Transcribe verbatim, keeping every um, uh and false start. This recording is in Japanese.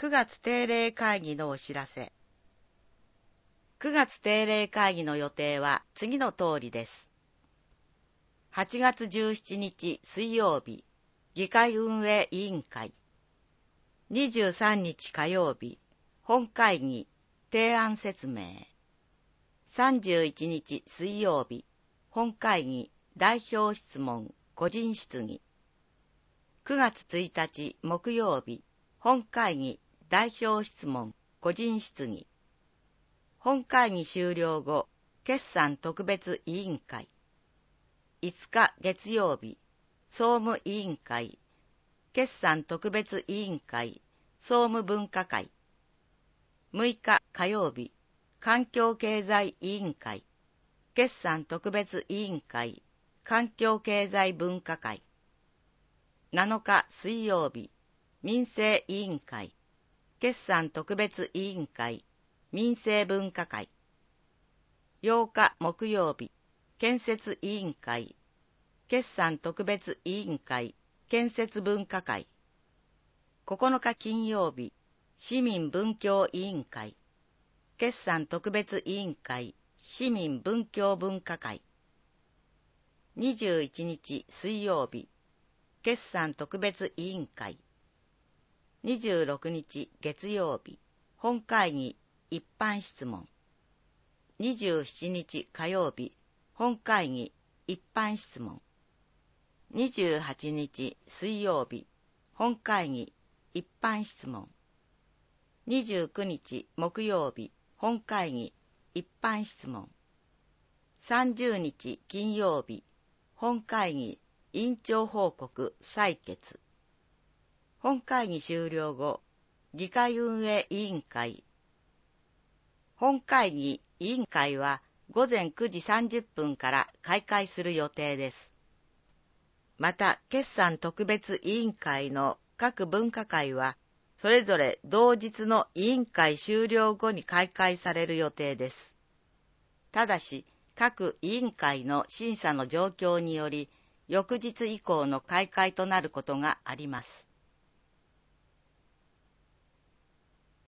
くがつ定例会議のお知らせ。くがつ定例会議の予定は次の通りです。はちがつじゅうしちにち水曜日、議会運営委員会。にじゅうさんにち火曜日、本会議、提案説明。さんじゅういちにち水曜日、本会議、代表質問、個人質疑。くがつついたち木曜日、本会議、代表質問、個人質疑。本会議終了後、決算特別委員会。いつか月曜日、総務委員会、決算特別委員会、総務分科会。むいか火曜日、環境経済委員会、決算特別委員会、環境経済分科会。なのか水曜日、民生委員会、決算特別委員会、民生分科会。ようか木曜日、建設委員会、決算特別委員会、建設分科会。ここのか金曜日、市民文教委員会、決算特別委員会、市民文教分科会。にじゅういちにち水曜日、決算特別委員会。にじゅうろくにち月曜日、本会議、一般質問。にじゅうしちにち火曜日、本会議、一般質問。にじゅうはちにち水曜日、本会議、一般質問。にじゅうくにち木曜日、本会議、一般質問。さんじゅうにち金曜日、本会議、委員長報告採決。本会議終了後、議会運営委員会。本会議委員会はごぜんくじさんじゅっぷんから開会する予定です。また、決算特別委員会の各分科会は、それぞれ同日の委員会終了後に開会される予定です。ただし、各委員会の審査の状況により、翌日以降の開会となることがあります。